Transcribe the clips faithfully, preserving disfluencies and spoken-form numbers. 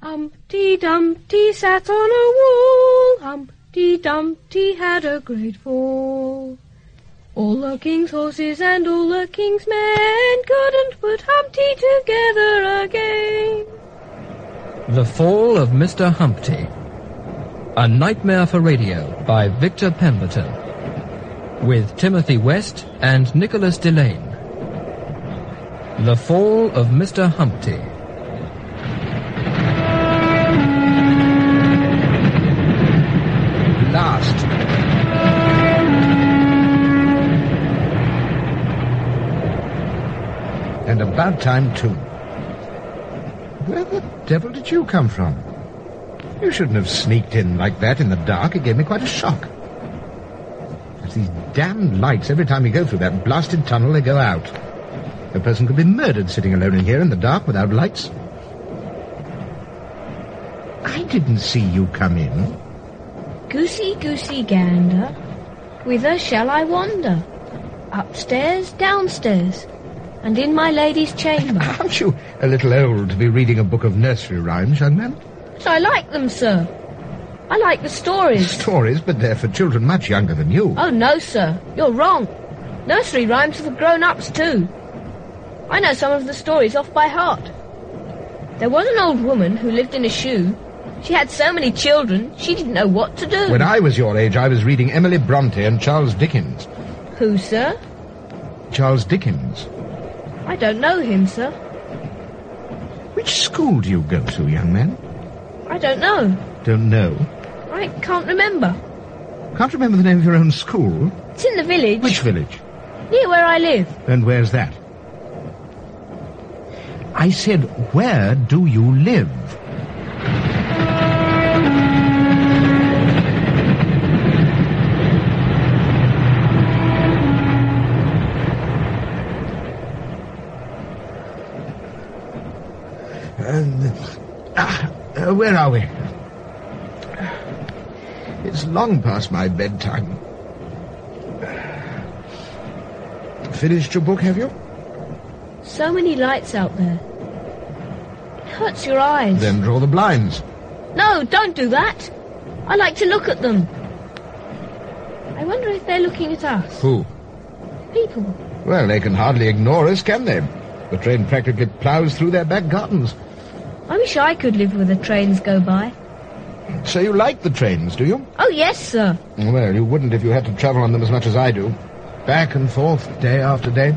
Humpty Dumpty sat on a wall. Humpty Dumpty had a great fall. All the king's horses and all the king's men couldn't put Humpty together again. The Fall of Mister Humpty. A Nightmare for Radio by Victor Pemberton. With Timothy West and Nicholas Delane. The Fall of Mister Humpty. Last. And about time, too. Where the devil did you come from? You shouldn't have sneaked in like that in the dark. It gave me quite a shock. There's these damn lights. Every time we go through that blasted tunnel, they go out. A person could be murdered sitting alone in here in the dark without lights. I didn't see you come in. Goosey, goosey, gander, whither shall I wander? Upstairs, downstairs, and in my lady's chamber. Aren't you a little old to be reading a book of nursery rhymes, young man? But I like them, sir. I like the stories. Stories, but they're for children much younger than you. Oh, no, sir. You're wrong. Nursery rhymes are for grown-ups, too. I know some of the stories off by heart. There was an old woman who lived in a shoe. She had so many children, she didn't know what to do. When I was your age, I was reading Emily Bronte and Charles Dickens. Who, sir? Charles Dickens. I don't know him, sir. Which school do you go to, young man? I don't know. Don't know? I can't remember. Can't remember the name of your own school? It's in the village. Which village? Near where I live. And where's that? I said, where do you live? Uh, uh, where are we? It's long past my bedtime. Finished your book, have you? So many lights out there. It hurts your eyes. Then draw the blinds. No, don't do that. I like to look at them. I wonder if they're looking at us. Who? People. Well, they can hardly ignore us, can they? The train practically ploughs through their back gardens. I wish I could live where the trains go by. So you like the trains, do you? Oh, yes, sir. Well, you wouldn't if you had to travel on them as much as I do. Back and forth, day after day.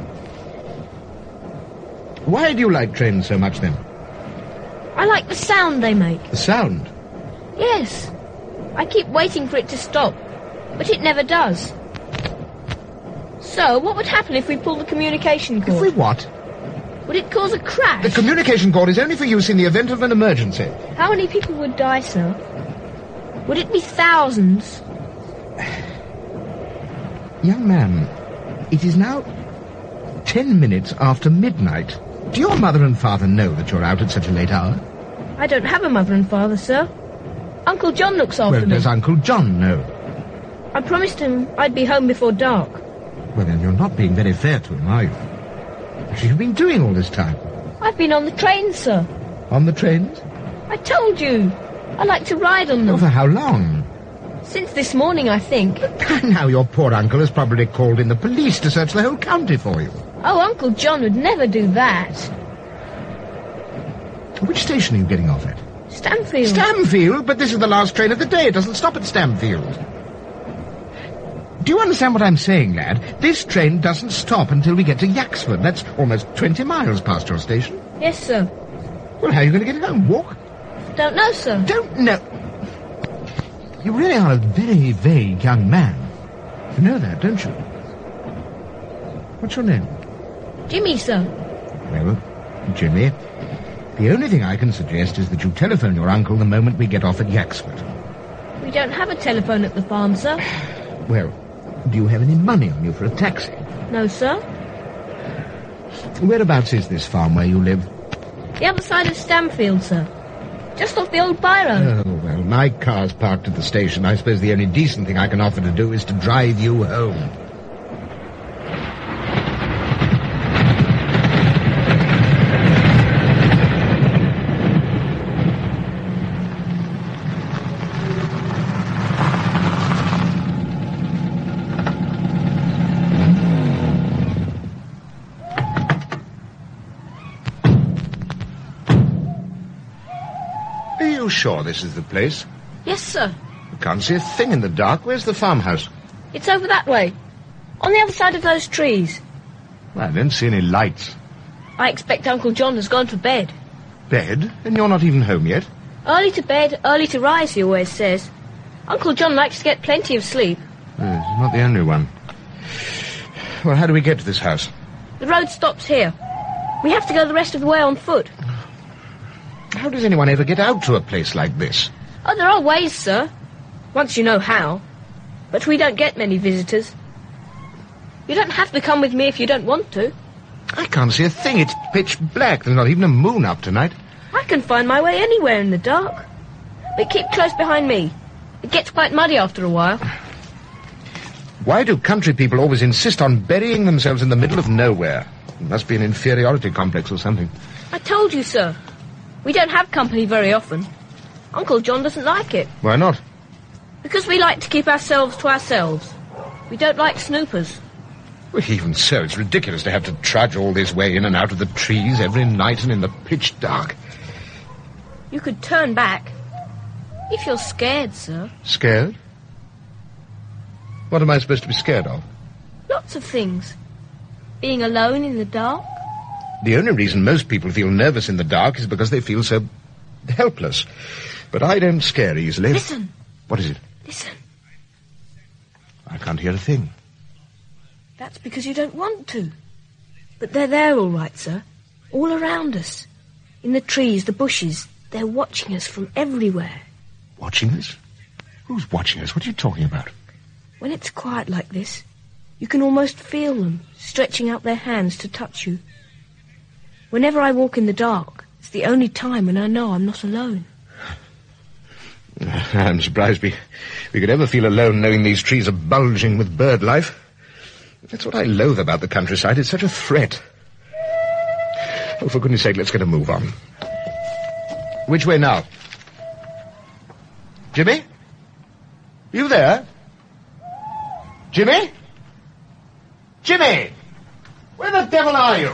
Why do you like trains so much, then? I like the sound they make. The sound? Yes. I keep waiting for it to stop, but it never does. So, what would happen if we pulled the communication cord? If we what? Would it cause a crash? The communication cord is only for use in the event of an emergency. How many people would die, sir? Would it be thousands? Young man, it is now ten minutes after midnight. Do your mother and father know that you're out at such a late hour? I don't have a mother and father, sir. Uncle John looks after well, me. Well, does Uncle John know? I promised him I'd be home before dark. Well, then you're not being very fair to him, are you? What have you been doing all this time? I've been on the trains, sir. On the trains? I told you. I like to ride on them. Oh, for how long? Since this morning, I think. Now your poor uncle has probably called in the police to search the whole county for you. Oh, Uncle John would never do that. Which station are you getting off at? Stamfield. Stamfield? But this is the last train of the day. It doesn't stop at Stamfield. Do you understand what I'm saying, lad? This train doesn't stop until we get to Yaxford. That's almost twenty miles past your station. Yes, sir. Well, how are you going to get home? Walk? Don't know, sir. Don't know? You really are a very vague young man. You know that, don't you? What's your name? Jimmy, sir. Well, Jimmy, the only thing I can suggest is that you telephone your uncle the moment we get off at Yaxford. We don't have a telephone at the farm, sir. Well, do you have any money on you for a taxi? No, sir. Whereabouts is this farm where you live? The other side of Stamfield, sir. Just off the old byroad. Oh, well, my car's parked at the station. I suppose the only decent thing I can offer to do is to drive you home. Are you sure this is the place? Yes, sir. I can't see a thing in the dark. Where's the farmhouse? It's over that way. On the other side of those trees. Well, I don't see any lights. I expect Uncle John has gone to bed. Bed? And you're not even home yet? Early to bed, early to rise, he always says. Uncle John likes to get plenty of sleep. Yes, he's not the only one. Well, how do we get to this house? The road stops here. We have to go the rest of the way on foot. How does anyone ever get out to a place like this? Oh, there are ways, sir. Once you know how. But we don't get many visitors. You don't have to come with me if you don't want to. I can't see a thing. It's pitch black. There's not even a moon up tonight. I can find my way anywhere in the dark. But keep close behind me. It gets quite muddy after a while. Why do country people always insist on burying themselves in the middle of nowhere? It must be an inferiority complex or something. I told you, sir. We don't have company very often. Uncle John doesn't like it. Why not? Because we like to keep ourselves to ourselves. We don't like snoopers. Well, even so, it's ridiculous to have to trudge all this way in and out of the trees every night and in the pitch dark. You could turn back. If you're scared, sir. Scared? What am I supposed to be scared of? Lots of things. Being alone in the dark. The only reason most people feel nervous in the dark is because they feel so helpless. But I don't scare easily. Listen. What is it? Listen. I can't hear a thing. That's because you don't want to. But they're there all right, sir. All around us. In the trees, the bushes. They're watching us from everywhere. Watching us? Who's watching us? What are you talking about? When it's quiet like this, you can almost feel them stretching out their hands to touch you. Whenever I walk in the dark, it's the only time when I know I'm not alone. I'm surprised we, we could ever feel alone knowing these trees are bulging with bird life. That's what I loathe about the countryside. It's such a threat. Oh, for goodness sake, let's get a move on. Which way now? Jimmy? You there? Jimmy? Jimmy! Where the devil are you?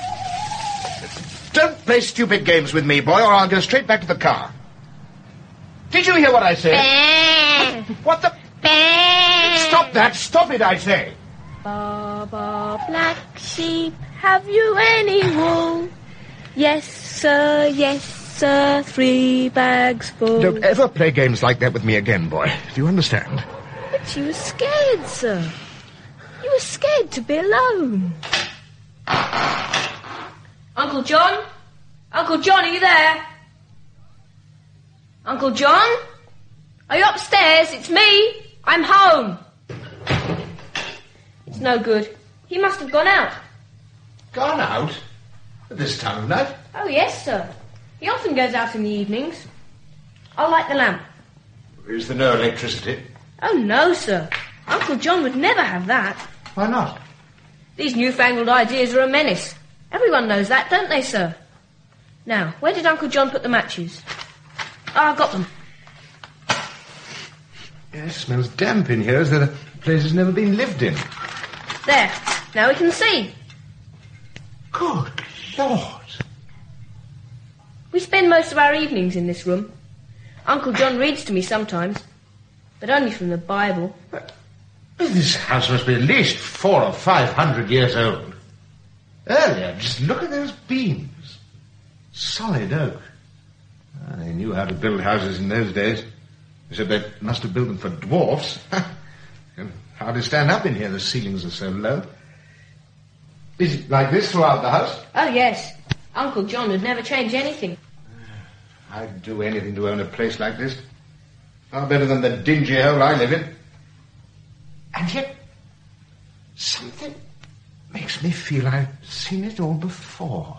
Don't play stupid games with me, boy, or I'll go straight back to the car. Did you hear what I said? Bah. What the... Bah. Stop that! Stop it, I say! Baba, black sheep, have you any wool? Yes, sir, yes, sir, three bags full. Don't ever play games like that with me again, boy. Do you understand? But you were scared, sir. You were scared to be alone. Uncle John? Uncle John, are you there? Uncle John? Are you upstairs? It's me. I'm home. It's no good. He must have gone out. Gone out? At this time of night? Oh, yes, sir. He often goes out in the evenings. I'll light the lamp. Is there no electricity? Oh, no, sir. Uncle John would never have that. Why not? These newfangled ideas are a menace. Everyone knows that, don't they, sir? Now, where did Uncle John put the matches? Ah, oh, I got them. Yeah, it smells damp in here, as though the place has never been lived in. There. Now we can see. Good Lord. We spend most of our evenings in this room. Uncle John reads to me sometimes, but only from the Bible. But this house must be at least four or five hundred years old. Earlier, just look at those beams. Solid oak. Ah, they knew how to build houses in those days. Except they must have built them for dwarfs. Can hardly stand up in here, the ceilings are so low. Is it like this throughout the house? Oh, yes. Uncle John would never change anything. I'd do anything to own a place like this. Far better than the dingy hole I live in. And yet, something makes me feel I've seen it all before.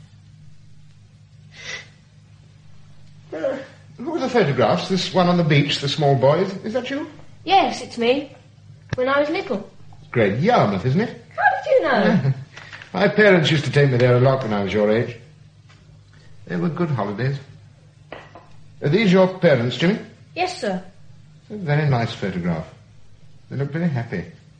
Uh, who are the photographs? This one on the beach, the small boy. Is, is that you? Yes, it's me. When I was little. Great Yarmouth, isn't it? How did you know? My parents used to take me there a lot when I was your age. They were good holidays. Are these your parents, Jimmy? Yes, sir. A very nice photograph. They look very happy.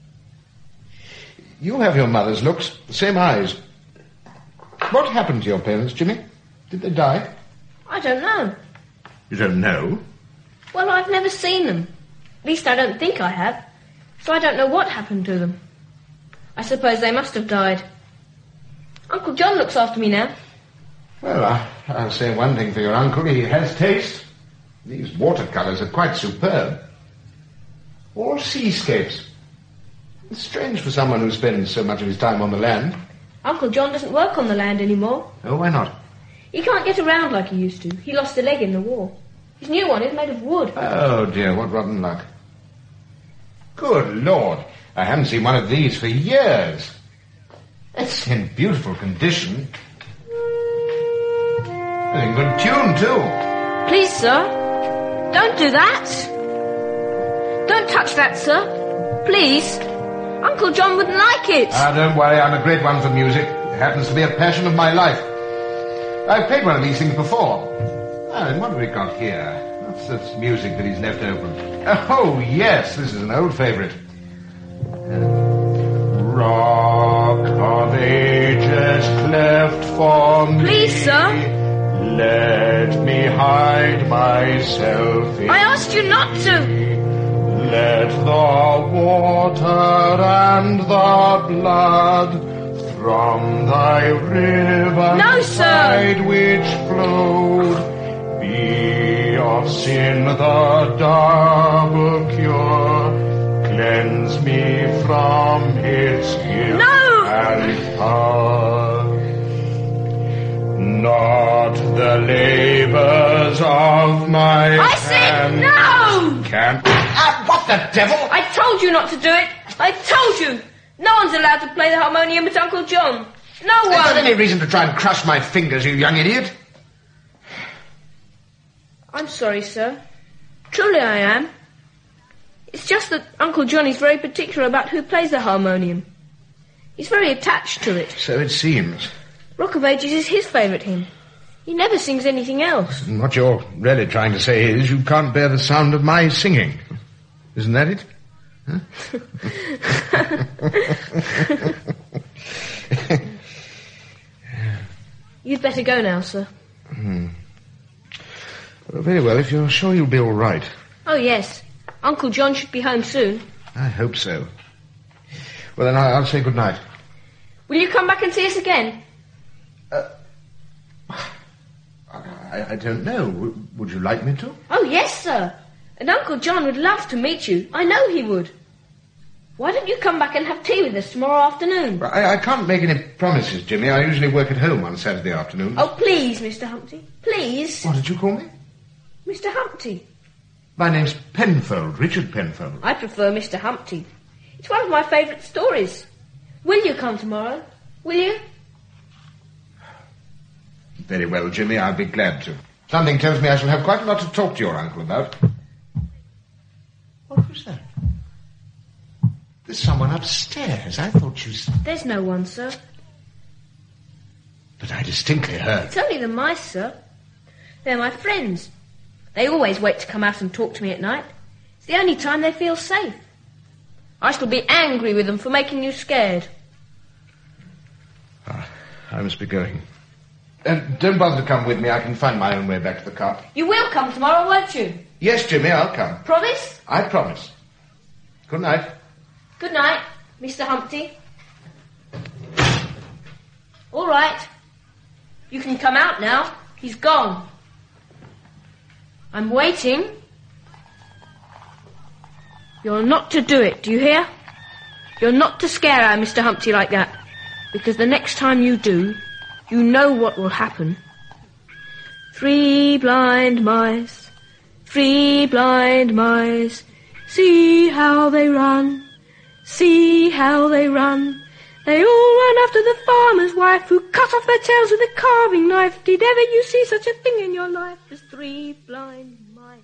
You have your mother's looks, the same eyes. What happened to your parents, Jimmy? Did they die? I don't know. You don't know? Well, I've never seen them. At least I don't think I have. So I don't know what happened to them. I suppose they must have died. Uncle John looks after me now. Well, I, I'll say one thing for your uncle. He has taste. These watercolours are quite superb. All seascapes. It's strange for someone who spends so much of his time on the land. Uncle John doesn't work on the land anymore. Oh, why not? He can't get around like he used to. He lost a leg in the war. His new one is made of wood. Oh, dear, what rotten luck. Good Lord, I haven't seen one of these for years. It's in beautiful condition. It's in good tune, too. Please, sir. Don't do that. Don't touch that, sir. Please. Uncle John wouldn't like it. Ah, don't worry, I'm a great one for music. It happens to be a passion of my life. I've played one of these things before. Ah, and what have we got here? What's this music that he's left open? Oh, yes, this is an old favourite. Rock of Ages cleft for me. Please, sir. Let me hide myself in I asked you not to. Let the water and the blood from thy river No, sir. which flowed be of sin the double cure. Cleanse me from its guilt No. and power. Not the labours of my I said hand no! Can... Ah, what the devil? I told you not to do it. I told you. No one's allowed to play the harmonium but Uncle John. No Is one. there any reason to try and crush my fingers, you young idiot? I'm sorry, sir. Truly I am. It's just that Uncle John is very particular about who plays the harmonium. He's very attached to it. So it seems. Rock of Ages is his favourite hymn. He never sings anything else. And what you're really trying to say is you can't bear the sound of my singing. Isn't that it? Huh? You'd better go now, sir. Hmm. Well, very well, if you're sure you'll be all right. Oh, yes. Uncle John should be home soon. I hope so. Well, then I'll say good night. Will you come back and see us again? Uh, I, I don't know. W- would you like me to? Oh, yes, sir. And Uncle John would love to meet you. I know he would. Why don't you come back and have tea with us tomorrow afternoon? I, I can't make any promises, Jimmy. I usually work at home on Saturday afternoons. Oh, please, Mister Humpty. Please. What did you call me? Mister Humpty. My name's Penfold, Richard Penfold. I prefer Mister Humpty. It's one of my favourite stories. Will you come tomorrow? Will you? Very well, Jimmy, I'll be glad to. Something tells me I shall have quite a lot to talk to your uncle about. What was that? There's someone upstairs. I thought you... There's no one, sir. But I distinctly heard. It's only the mice, sir. They're my friends. They always wait to come out and talk to me at night. It's the only time they feel safe. I shall be angry with them for making you scared. Ah, I must be going. Uh, don't bother to come with me. I can find my own way back to the car. You will come tomorrow, won't you? Yes, Jimmy, I'll come. Promise? I promise. Good night. Good night, Mister Humpty. All right. You can come out now. He's gone. I'm waiting. You're not to do it, do you hear? You're not to scare our Mister Humpty like that. Because the next time you do, you know what will happen. Three blind mice, three blind mice, see how they run, see how they run. They all run after the farmer's wife who cut off their tails with a carving knife. Did ever you see such a thing in your life as three blind mice?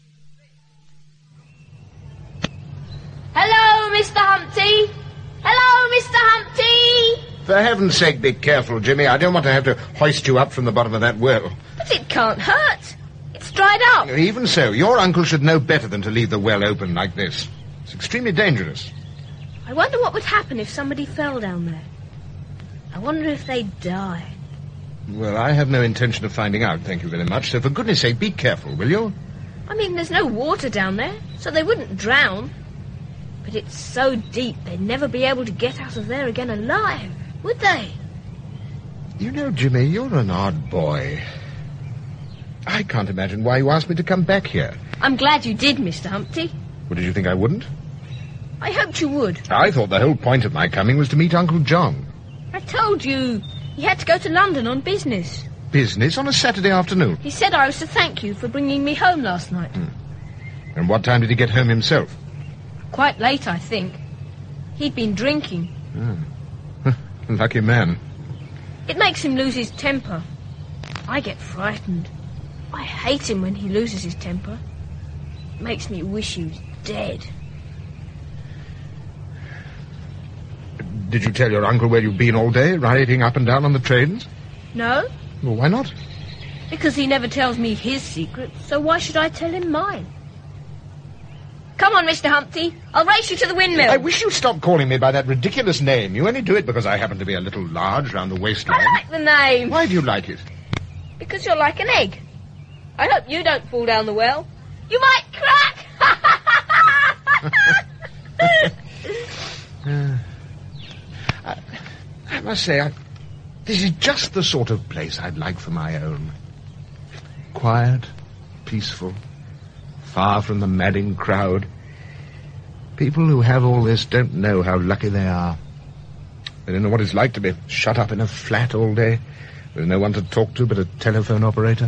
Hello, Mister Humpty. Hello, Mister Humpty. For heaven's sake, be careful, Jimmy. I don't want to have to hoist you up from the bottom of that well. But it can't hurt. It's dried up. Even so, your uncle should know better than to leave the well open like this. It's extremely dangerous. I wonder what would happen if somebody fell down there. I wonder if they'd die. Well, I have no intention of finding out, thank you very much, so for goodness sake, be careful, will you? I mean, there's no water down there, so they wouldn't drown. But it's so deep, they'd never be able to get out of there again alive, would they? You know, Jimmy, you're an odd boy. I can't imagine why you asked me to come back here. I'm glad you did, Mister Humpty. Well, did you think I wouldn't? I hoped you would. I thought the whole point of my coming was to meet Uncle John. I told you. He had to go to London on business. Business on a Saturday afternoon? He said I was to thank you for bringing me home last night. Hmm. And what time did he get home himself? Quite late, I think. He'd been drinking. Oh. Lucky man. It makes him lose his temper. I get frightened. I hate him when he loses his temper. It makes me wish he was dead. Did you tell your uncle where you've been all day, riding up and down on the trains? No. Well, why not? Because he never tells me his secrets, so why should I tell him mine? Come on, Mister Humpty. I'll race you to the windmill. I wish you'd stop calling me by that ridiculous name. You only do it because I happen to be a little large round the waistline. I like the name. Why do you like it? Because you're like an egg. I hope you don't fall down the well. You might crack! uh, I, I must say, I, this is just the sort of place I'd like for my own. Quiet, peaceful, far from the madding crowd. People who have all this don't know how lucky they are. They don't know what it's like to be shut up in a flat all day with no one to talk to but a telephone operator.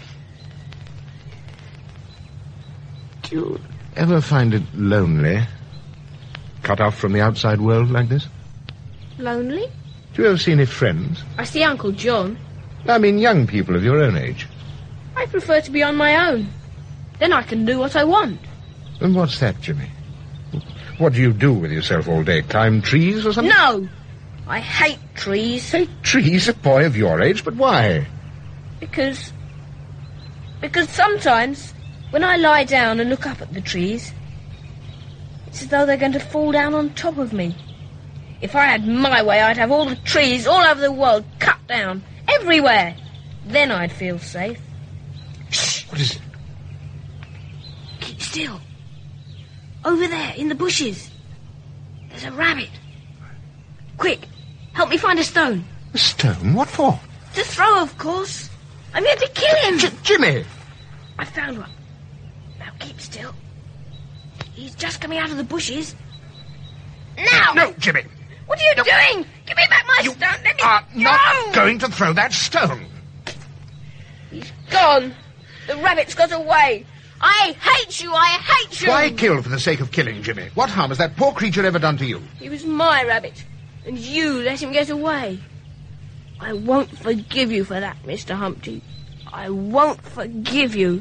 Do you ever find it lonely, cut off from the outside world like this? Lonely? Do you ever see any friends? I see Uncle John. I mean young people of your own age. I prefer to be on my own. Then I can do what I want. And what's that, Jimmy? What do you do with yourself all day? Climb trees or something? No! I hate trees. Hate trees? A boy of your age? But why? Because... Because sometimes, when I lie down and look up at the trees, it's as though they're going to fall down on top of me. If I had my way, I'd have all the trees all over the world cut down. Everywhere. Then I'd feel safe. Shh! What is it? Keep still. Over there, in the bushes. There's a rabbit. Quick, help me find a stone. A stone? What for? To throw, of course. I'm here to kill him. J- Jimmy! I found one. Now keep still. He's just coming out of the bushes. Now! No, Jimmy! What are you no. doing? Give me back my you stone. Let me are go. not going to throw that stone. He's gone. The rabbit's got away. I hate you. I hate you. Why kill for the sake of killing, Jimmy? What harm has that poor creature ever done to you? He was my rabbit, and you let him get away. I won't forgive you for that, Mister Humpty. I won't forgive you.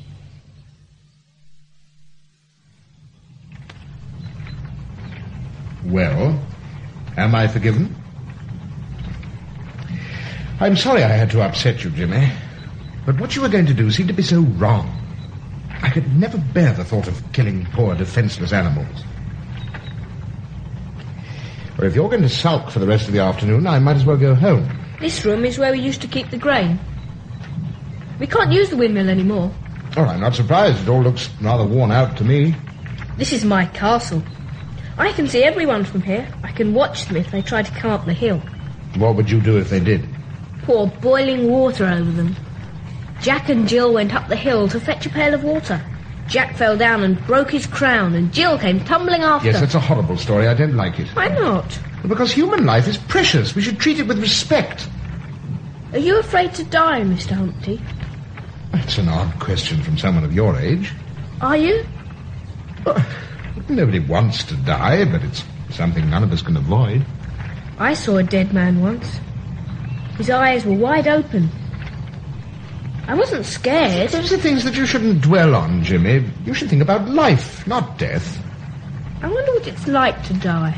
Well, am I forgiven? I'm sorry I had to upset you, Jimmy. But what you were going to do seemed to be so wrong. I could never bear the thought of killing poor, defenseless animals. Well, if you're going to sulk for the rest of the afternoon, I might as well go home. This room is where we used to keep the grain. We can't use the windmill anymore. Oh, I'm not surprised. It all looks rather worn out to me. This is my castle. I can see everyone from here. I can watch them if they try to come up the hill. What would you do if they did? Pour boiling water over them. Jack and Jill went up the hill to fetch a pail of water. Jack fell down and broke his crown, and Jill came tumbling after. Yes, that's a horrible story. I don't like it. Why not? Well, because human life is precious. We should treat it with respect. Are you afraid to die, Mister Humpty? That's an odd question from someone of your age. Are you? Well, nobody wants to die, but it's something none of us can avoid. I saw a dead man once. His eyes were wide open. I wasn't scared. Those are things that you shouldn't dwell on, Jimmy. You should think about life, not death. I wonder what it's like to die.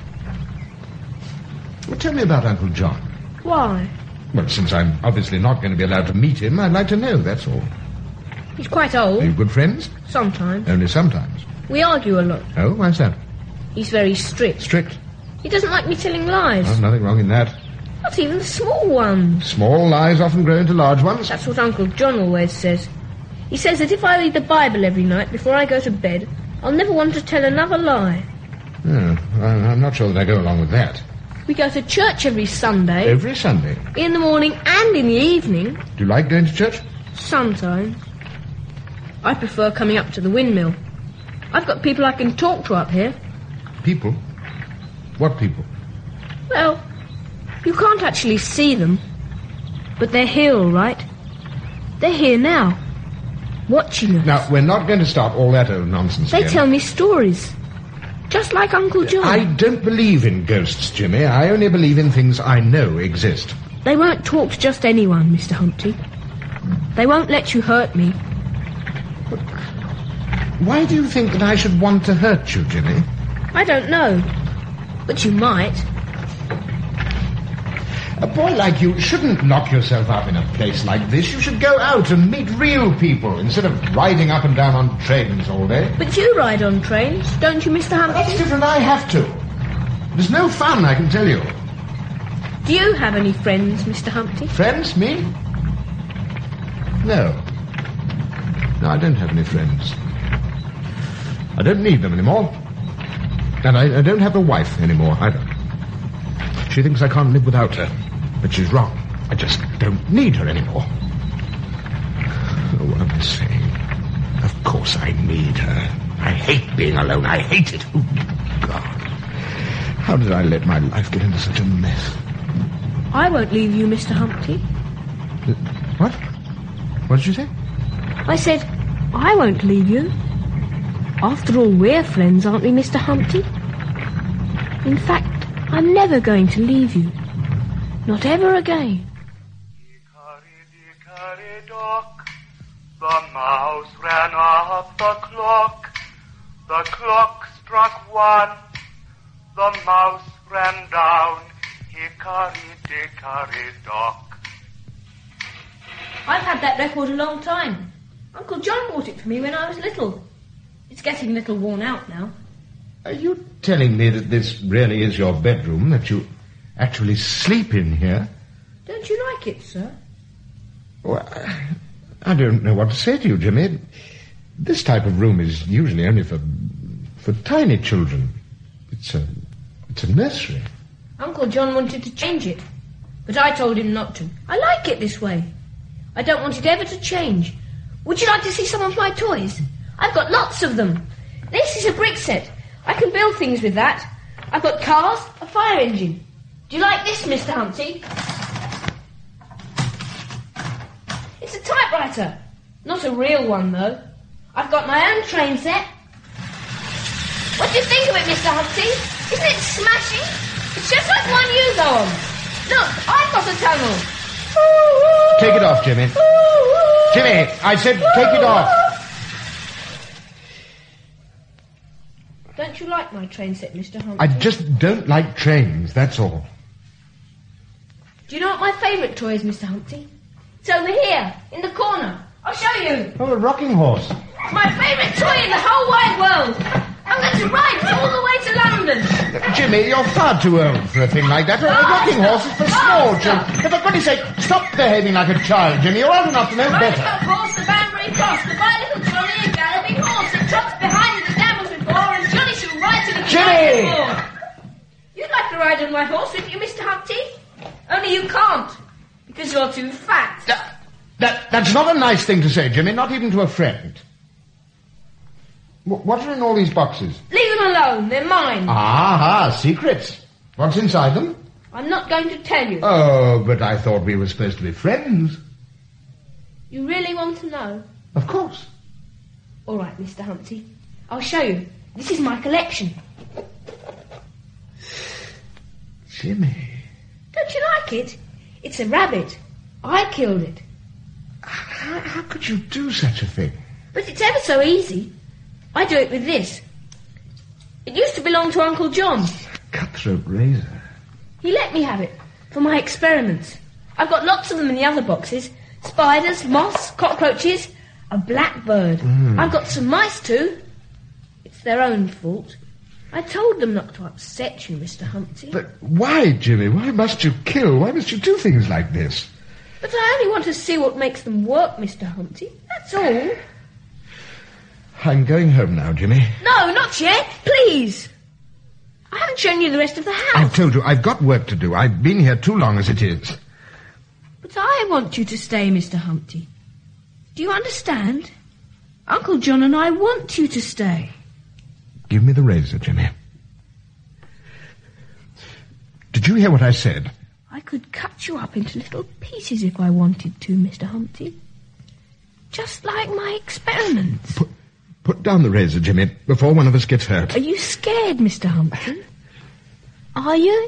Well, tell me about Uncle John. Why? Well, since I'm obviously not going to be allowed to meet him, I'd like to know, that's all. He's quite old. Are you good friends? Sometimes. Only sometimes. We argue a lot. Oh, why's that? He's very strict. Strict? He doesn't like me telling lies. There's nothing wrong in that. I Not even the small ones. Small lies often grow into large ones. That's what Uncle John always says. He says that if I read the Bible every night before I go to bed, I'll never want to tell another lie. Oh, I'm not sure that I go along with that. We go to church every Sunday. Every Sunday? In the morning and in the evening. Do you like going to church? Sometimes. I prefer coming up to the windmill. I've got people I can talk to up here. People? What people? Well, you can't actually see them. But they're here, all right. They're here now. Watching us. Now, we're not going to start all that old nonsense They again. tell me stories. Just like Uncle John. I don't believe in ghosts, Jimmy. I only believe in things I know exist. They won't talk to just anyone, Mister Humpty. They won't let you hurt me. But why do you think that I should want to hurt you, Jimmy? I don't know. But you might. A boy like you shouldn't lock yourself up in a place like this. You should go out and meet real people instead of riding up and down on trains all day. But you ride on trains, don't you, Mister Humpty? That's different. I have to. There's no fun, I can tell you. Do you have any friends, Mister Humpty? Friends? Me? No. No, I don't have any friends. I don't need them anymore. And I, I don't have a wife anymore either. She thinks I can't live without her. But she's wrong. I just don't need her anymore. Oh, what am I saying? Of course I need her. I hate being alone. I hate it. Oh, God. How did I let my life get into such a mess? I won't leave you, Mister Humpty. Uh, what? What did you say? I said, I won't leave you. After all, we're friends, aren't we, Mister Humpty? In fact, I'm never going to leave you. Not ever again. Hickory-dickory-dock, the mouse ran up the clock. The clock struck one, the mouse ran down. Hickory-dickory-dock. I've had that record a long time. Uncle John bought it for me when I was little. It's getting a little worn out now. Are you telling me that this really is your bedroom, that you actually sleep in here? Don't you like it, sir? Well, I don't know what to say to you, Jimmy. This type of room is usually only for for tiny children. It's a it's a nursery. Uncle John wanted to change it, but I told him not to. I like it this way. I don't want it ever to change. Would you like to see some of my toys? I've got lots of them. This is a brick set. I can build things with that. I've got cars, a fire engine. Do you like this, Mister Humpty? It's a typewriter. Not a real one, though. I've got my own train set. What do you think of it, Mister Humpty? Isn't it smashing? It's just like one you go on. Look, I've got a tunnel. Take it off, Jimmy. Jimmy, I said take it off. Don't you like my train set, Mister Humpty? I just don't like trains, that's all. Do you know what my favourite toy is, Mister Humpty? It's over here, in the corner. I'll show you. Oh, a rocking horse. My favourite toy in the whole wide world. I'm going to ride it all the way to London. Jimmy, you're far too old for a thing like that. A rocking horse is for small children. For goodness sake, stop behaving like a child, Jimmy. You're old enough to know Right, better. of course, the Banbury Cross, the by little trolley, a galloping horse that trots behind the gambles before, and Johnny shall ride to the Jimmy! before. You'd like to ride on my horse, wouldn't you, Mister Humpty? Only you can't, because you're too fat. That, that, that's not a nice thing to say, Jimmy, not even to a friend. W- what are in all these boxes? Leave them alone, they're mine. Ah, secrets. What's inside them? I'm not going to tell you. Oh, but I thought we were supposed to be friends. You really want to know? Of course. All right, Mister Humpty. I'll show you. This is my collection. Jimmy. Don't you like it? It's a rabbit. I killed it. How, how could you do such a thing? But it's ever so easy. I do it with this. It used to belong to Uncle John. Cutthroat razor. He let me have it for my experiments. I've got lots of them in the other boxes. Spiders, moths, cockroaches, a blackbird. Mm. I've got some mice too. It's their own fault. I told them not to upset you, Mister Humpty. But why, Jimmy? Why must you kill? Why must you do things like this? But I only want to see what makes them work, Mister Humpty. That's all. I'm going home now, Jimmy. No, not yet. Please. I haven't shown you the rest of the house. I've told you, I've got work to do. I've been here too long as it is. But I want you to stay, Mister Humpty. Do you understand? Uncle John and I want you to stay. Give me the razor, Jimmy. Did you hear what I said? I could cut you up into little pieces if I wanted to, Mister Humpty. Just like my experiments. Put, put down the razor, Jimmy, before one of us gets hurt. Are you scared, Mister Humpty? Are you?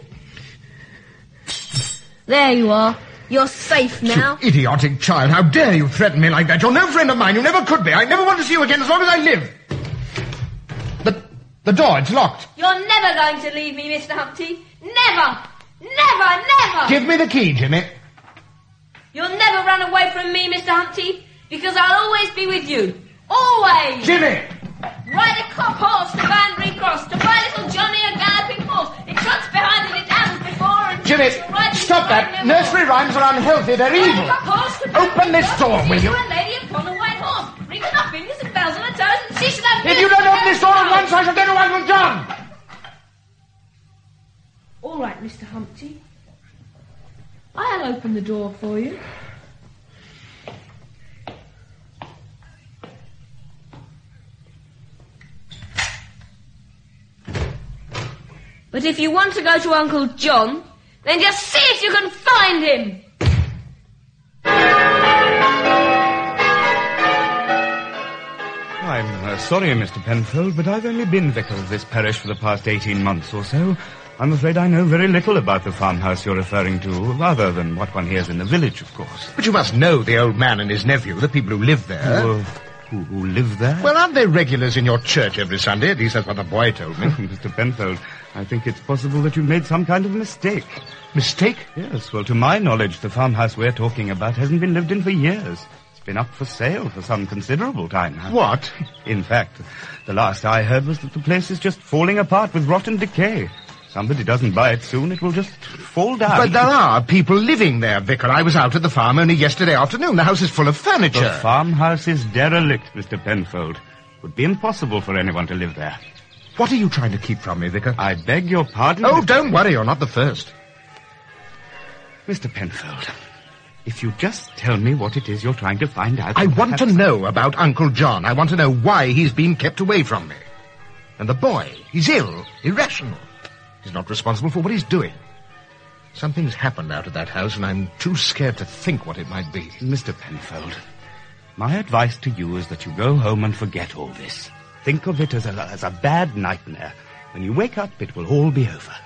There you are. You're safe now. You idiotic child, how dare you threaten me like that? You're no friend of mine. You never could be. I never want to see you again as long as I live. The, the door, it's locked. You're never going to leave me, Mister Humpty. Never! Never, never! Give me the key, Jimmy. You'll never run away from me, Mister Humpty, because I'll always be with you. Always! Jimmy! Ride a cock horse to Banbury Cross, to buy little Johnny a galloping horse. It trots behind and it ambles before and... Jimmy, stop that. Nursery rhymes are unhealthy. They're evil. Open this door, will you? A lady upon a white horse, ringing up fingers and bells on her toes, and she should have... If you don't open this door at once, I shall go to Uncle John. All right, Mister Humpty. I'll open the door for you. But if you want to go to Uncle John, then just see if you can find him. I'm uh, sorry, Mister Penfold, but I've only been vicar of this parish for the past eighteen months or so. I'm afraid I know very little about the farmhouse you're referring to, other than what one hears in the village, of course. But you must know the old man and his nephew, the people who live there. Who, uh, who, who live there? Well, aren't they regulars in your church every Sunday? At least that's what the boy told me. Mister Penfold, I think it's possible that you've made some kind of mistake. Mistake? Yes, well, to my knowledge, the farmhouse we're talking about hasn't been lived in for years. It's been up for sale for some considerable time now. What? In fact, the last I heard was that the place is just falling apart with rotten decay. Somebody doesn't buy it soon, it will just fall down. But there are people living there, Vicar. I was out at the farm only yesterday afternoon. The house is full of furniture. The farmhouse is derelict, Mister Penfold. It would be impossible for anyone to live there. What are you trying to keep from me, Vicar? I beg your pardon? Oh, Mister don't worry, you're not the first. Mister Penfold, if you just tell me what it is you're trying to find out... I want perhaps... to know about Uncle John. I want to know why he's been kept away from me. And the boy, he's ill, irrational. He's not responsible for what he's doing. Something's happened out of that house, and I'm too scared to think what it might be. Mister Penfold, my advice to you is that you go home and forget all this. Think of it as a, as a bad nightmare. When you wake up, it will all be over.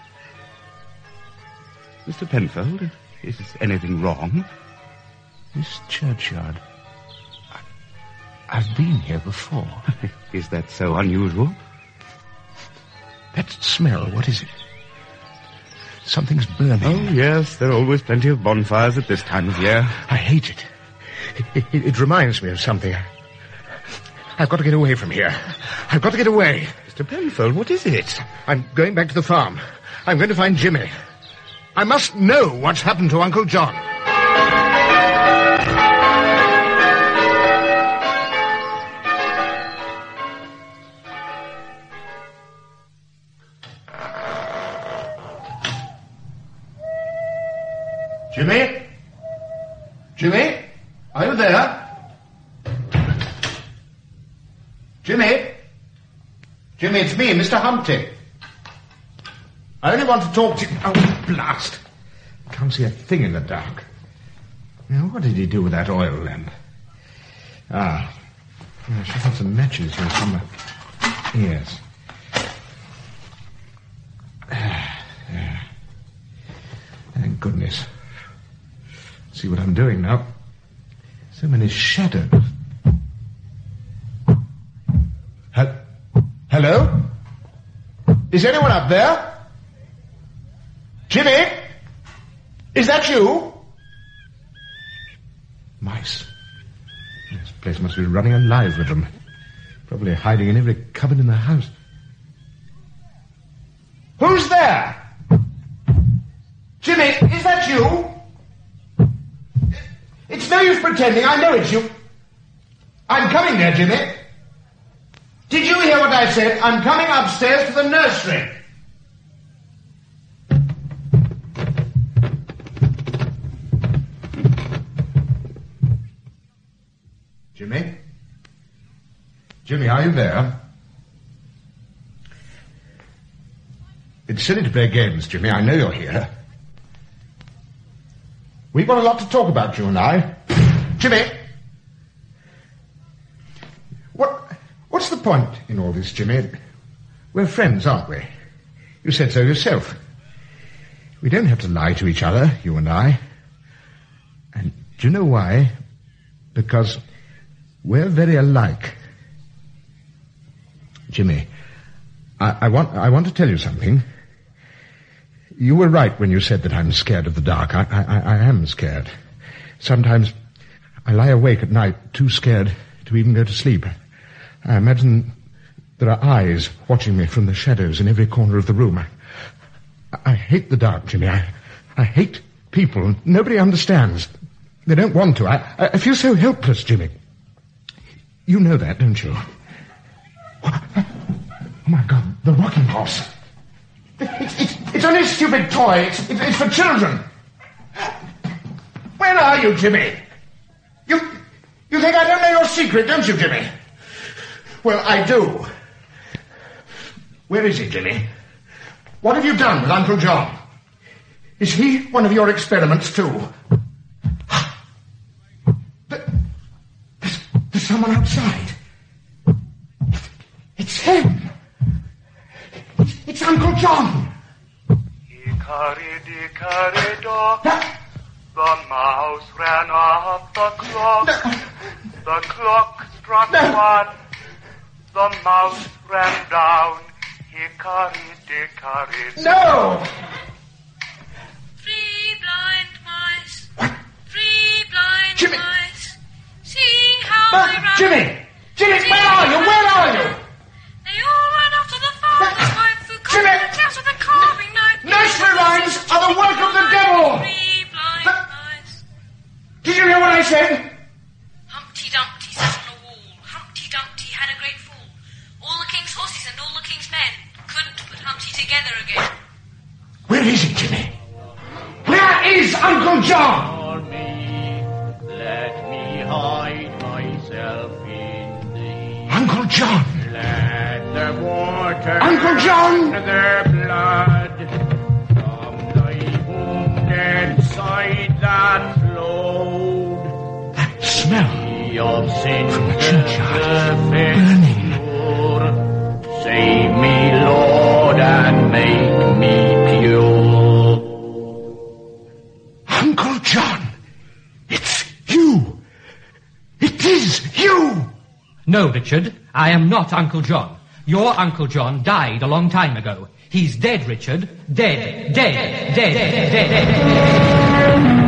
Mister Penfold, is anything wrong? This churchyard. I, I've been here before. Is that so unusual? That smell, what is it? Something's burning. Oh, yes, there are always plenty of bonfires at this time of year. I hate it. It, it, it reminds me of something. I've got to get away from here. I've got to get away. Mister Penfold, what is it? I'm going back to the farm. I'm going to find Jimmy. I must know what's happened to Uncle John. Jimmy? Jimmy? Are you there? Jimmy? Jimmy, it's me, Mister Humpty. I only want to talk to you... Oh, blast. I can't see a thing in the dark. Now, what did he do with that oil lamp? Ah. I should have some matches here somewhere. Yes. Yeah. Thank goodness. See what I'm doing now. So many shadows. He- Hello? Is anyone up there? Jimmy? Is that you? Mice. This place must be running alive with them. Probably hiding in every cupboard in the house. Who's there? Jimmy, is that you? It's no use pretending. I know it's you. I'm coming there, Jimmy. Did you hear what I said? I'm coming upstairs to the nursery. Jimmy? Jimmy, are you there? It's silly to play games, Jimmy. I know you're here. We've got a lot to talk about, you and I. Jimmy! What, what's the point in all this, Jimmy? We're friends, aren't we? You said so yourself. We don't have to lie to each other, you and I. And do you know why? Because we're very alike. Jimmy, I, I want I want to tell you something. You were right when you said that I'm scared of the dark. I, I, I am scared. Sometimes I lie awake at night, too scared to even go to sleep. I imagine there are eyes watching me from the shadows in every corner of the room. I, I hate the dark, Jimmy. I, I hate people. Nobody understands. They don't want to. I, I feel so helpless, Jimmy. You know that, don't you? Oh, my God, the rocking horse. It's, it's, it's only a stupid toy. It's, it's, it's for children. Where are you, Jimmy? You, you think I don't know your secret, don't you, Jimmy? Well, I do. Where is he, Jimmy? What have you done with Uncle John? Is he one of your experiments, too? There's, there's someone outside. It's him. It's, it's Uncle John. Hickory-dickory-dock, the mouse ran up the clock. The clock struck one. The mouse ran down. Hickory-dickory-dock. No! Three blind mice. Three blind Jimmy. mice. Seeing how Uh, they run. Jimmy! Jimmy, where are you? Where are you? They all ran off to the farmer's wife who cut Jimmy. the house with a carving knife. Nursery rhymes are the work of the devil! Three blind But- mice. Did you hear what I said? Humpty Dumpty sat on a wall. Humpty Dumpty had a great fall. All the king's horses and all the king's men couldn't put Humpty together again. Where is he, Jimmy? Where is Uncle John? For me, let me hide myself in thee. Uncle John! Let the water Uncle John! their blood from thy wounded side that flowed. That smell Of sin from the churchyard, burning. Save me, Lord, and make me pure. Uncle John! It's you! It is you! No, Richard, I am not Uncle John. Your Uncle John died a long time ago. He's dead, Richard. Dead, dead, dead, dead.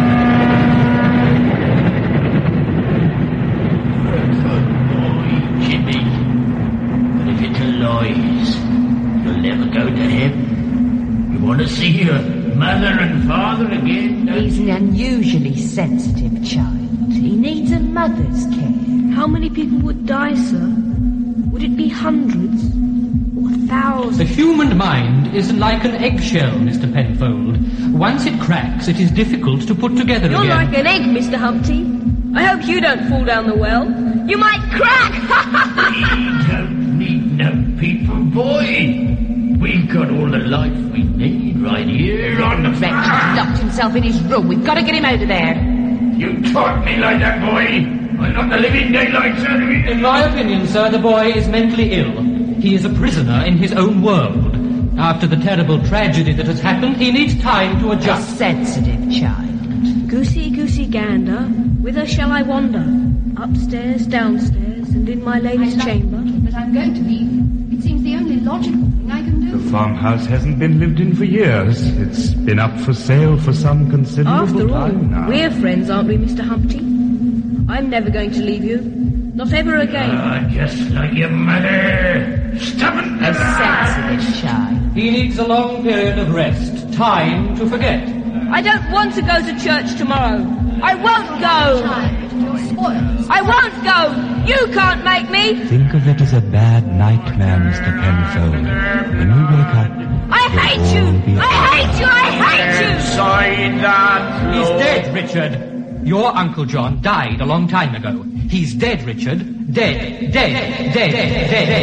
Jimmy, but if it's a lies, you'll never go to heaven. You want to see your mother and father again? don't He's an unusually sensitive child. He needs a mother's care. How many people would die, sir? Would it be hundreds or The thousands? human mind is like an eggshell, Mister Penfold. Once it cracks, it is difficult to put together You're again. like an egg, Mister Humpty. I hope you don't fall down the well. You might crack! We don't need no people, boy. We've got all the life we need right here on the Rex farm. locked himself in his room. We've got to get him out of there. You taught me like that, boy. I'm not the living daylights out of it. In my opinion, sir, the boy is mentally ill. He is a prisoner in his own world. After the terrible tragedy that has happened, he needs time to A adjust. sensitive child. Goosey, goosey gander, whither shall I wander? Upstairs, downstairs, and in my lady's I'd like chamber. to, but I'm going to leave. It seems the only logical thing I can do. The farmhouse hasn't been lived in for years. It's been up for sale for some considerable After all, time now. we're friends, aren't we, Mister Humpty? I'm never going to leave you. Not ever again. Ah, just like your mother. Stubborn. A sensitive child. He needs a long period of rest. Time to forget. I don't want to go to church tomorrow. I won't go. Child, you're spoiled. I won't go. You can't make me. Think of it as a bad nightmare, Mister Penfold. When you wake up, I hate you. I hate you. I hate you. Inside that He's dead, Richard. Your Uncle John died a long time ago. He's dead, Richard. Dead, dead, dead, dead, dead,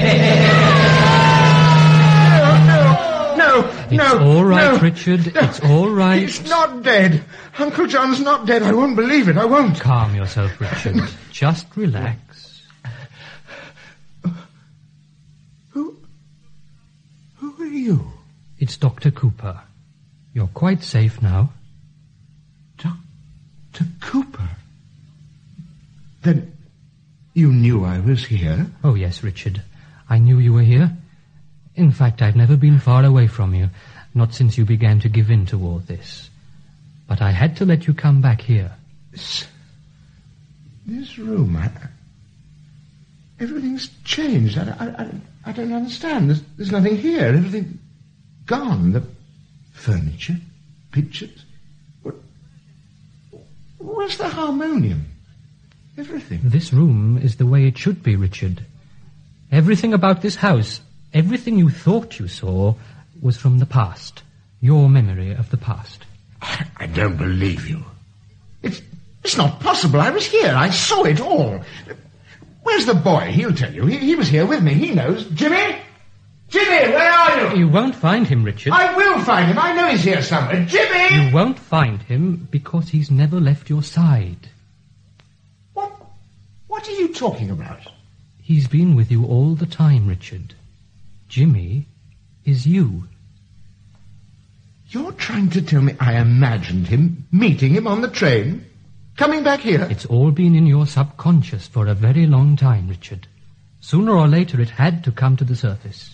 dead. No, It's no, all right, no, Richard. no. It's all right. He's not dead. Uncle John's not dead. I won't believe it. I won't. Calm yourself, Richard. Just relax. Who... Who are you? It's Doctor Cooper. You're quite safe now. Doctor Cooper? Then you knew I was here? Oh, yes, Richard. I knew you were here. In fact, I've never been far away from you, not since you began to give in to all this. But I had to let you come back here. This, this room, I, everything's changed. I, I, I, I don't understand. There's, there's nothing here. Everything gone. The furniture, pictures. What, where's the harmonium? Everything. This room is the way it should be, Richard. Everything about this house, everything you thought you saw, was from the past. Your memory of the past. I, I don't believe you. It's, it's not possible. I was here. I saw it all. Where's the boy? He'll tell you. He, he was here with me. He knows. Jimmy? Jimmy, where are you? You won't find him, Richard. I will find him. I know he's here somewhere. Jimmy! You won't find him because he's never left your side. What? What are you talking about? He's been with you all the time, Richard. Jimmy is you. You're trying to tell me I imagined him, meeting him on the train, coming back here? It's all been in your subconscious for a very long time, Richard. Sooner or later it had to come to the surface.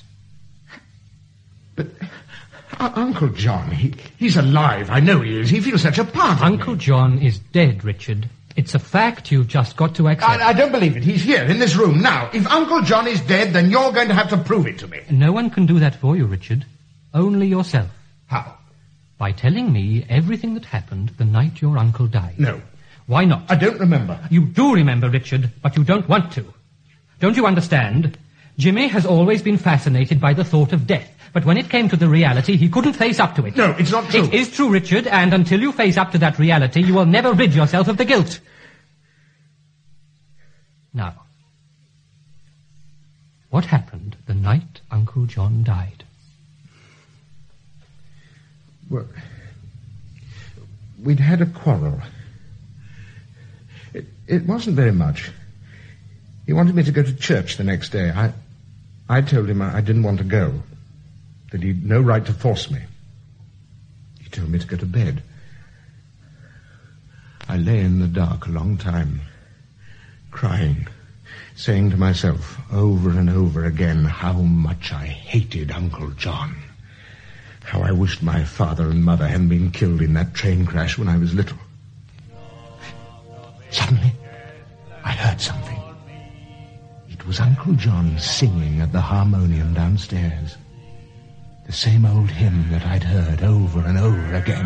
But uh, Uncle John, he, he's alive. I know he is. He feels such a part of Uncle me. John is dead, Richard. It's a fact you've just got to accept. I, I don't believe it. He's here in this room now. If Uncle John is dead, then you're going to have to prove it to me. No one can do that for you, Richard. Only yourself. How? By telling me everything that happened the night your uncle died. No. Why not? I don't remember. You do remember, Richard, but you don't want to. Don't you understand? Jimmy has always been fascinated by the thought of death, but when it came to the reality, he couldn't face up to it. No, it's not true. It is true, Richard, and until you face up to that reality, you will never rid yourself of the guilt. Now, what happened the night Uncle John died? Well, we'd had a quarrel. It, it wasn't very much. He wanted me to go to church the next day. I, I told him I, I didn't want to go, that he'd no right to force me. He told me to go to bed. I lay in the dark a long time, crying, saying to myself over and over again how much I hated Uncle John. How I wished my father and mother hadn't been killed in that train crash when I was little. Suddenly, I heard something. It was Uncle John singing at the harmonium downstairs. The same old hymn that I'd heard over and over again.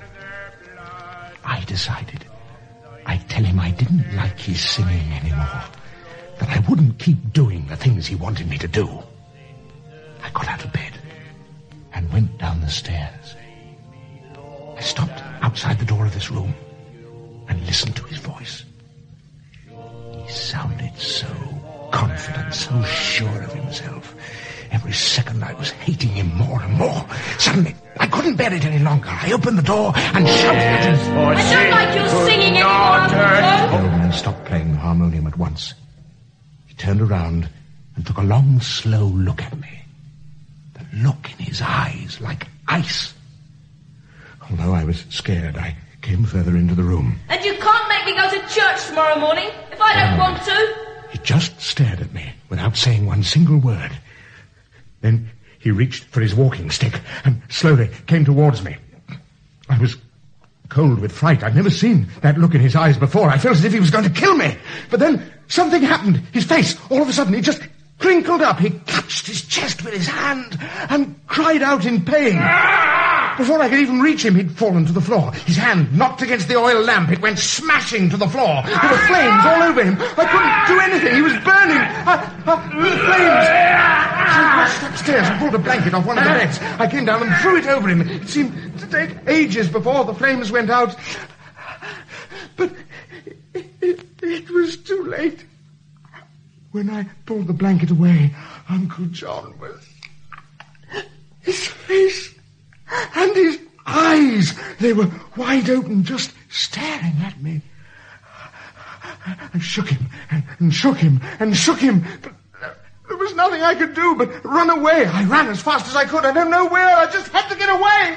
I decided I'd tell him I didn't like his singing anymore. That I wouldn't keep doing the things he wanted me to do. I got out of bed and went down the stairs. I stopped outside the door of this room and listened to his voice. He sounded so confident, so sure of himself. Every second I was hating him more and more. Suddenly, I couldn't bear it any longer. I opened the door and shouted at him. I don't like your singing anymore, Uncle John. The old man stopped playing the harmonium at once. He turned around and took a long, slow look at me. The look in his eyes like ice. Although I was scared, I came further into the room. And you can't make me go to church tomorrow morning if I don't No. want to. He just stared at me without saying one single word. Then he reached for his walking stick and slowly came towards me. I was cold with fright. I'd never seen that look in his eyes before. I felt as if he was going to kill me. But then something happened. His face, all of a sudden, he just crinkled up. He clutched his chest with his hand and cried out in pain. Before I could even reach him, he'd fallen to the floor. His hand knocked against the oil lamp. It went smashing to the floor. There were flames all over him. I couldn't do anything. He was burning. Uh, uh, the flames. I rushed upstairs and pulled a blanket off one of the beds. I came down and threw it over him. It seemed to take ages before the flames went out. But it, it, it was too late. When I pulled the blanket away, Uncle John was... His face... and his eyes, they were wide open, just staring at me. I shook him, and, and shook him, and shook him, but there was nothing I could do but run away. I ran as fast as I could. I don't know where. I just had to get away.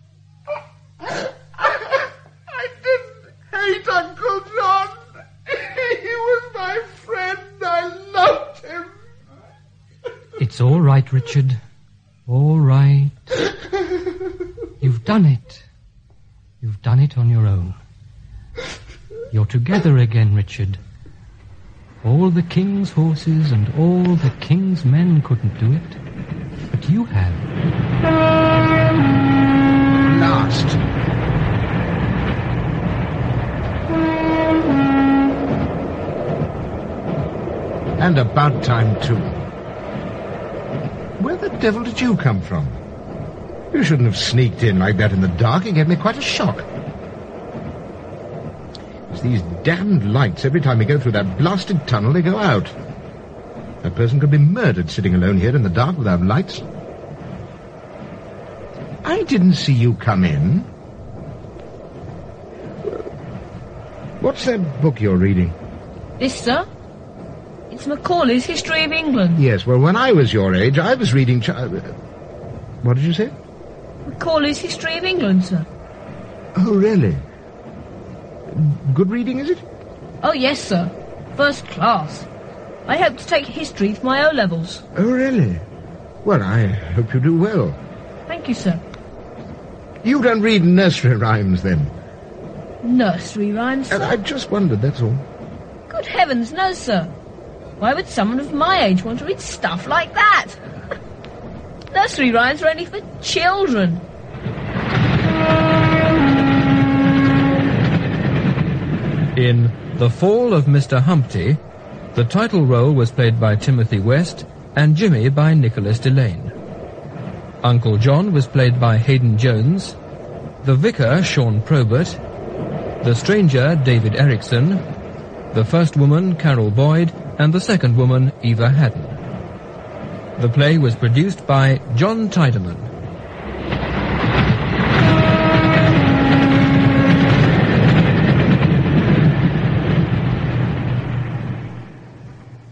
I didn't hate Uncle John. He was my friend. I loved him. It's all right, Richard. All right. You've done it. You've done it on your own. You're together again, Richard. All the king's horses and all the king's men couldn't do it. But you have. Last. And about time, too. Where the devil did you come from? You shouldn't have sneaked in like that in the dark. It gave me quite a shock. It's these damned lights. Every time we go through that blasted tunnel, they go out. A person could be murdered sitting alone here in the dark without lights. I didn't see you come in. What's that book you're reading? This, sir? It's Macaulay's History of England. Yes, well, when I was your age, I was reading... Ch- uh, what did you say? Macaulay's History of England, sir. Oh, really? Good reading, is it? Oh, yes, sir. First class. I hope to take history for my O-levels. Oh, really? Well, I hope you do well. Thank you, sir. You don't read nursery rhymes, then? Nursery rhymes, sir? Uh, I just wondered, that's all. Good heavens, no, sir. Why would someone of my age want to read stuff like that? Nursery rhymes are only for children. In The Fall of Mister Humpty, the title role was played by Timothy West and Jimmy by Nicholas Delane. Uncle John was played by Hayden Jones, the Vicar, Sean Probert, the Stranger, David Erickson, the first woman, Carol Boyd, and the second woman, Eva Haddon. The play was produced by John Tiedemann.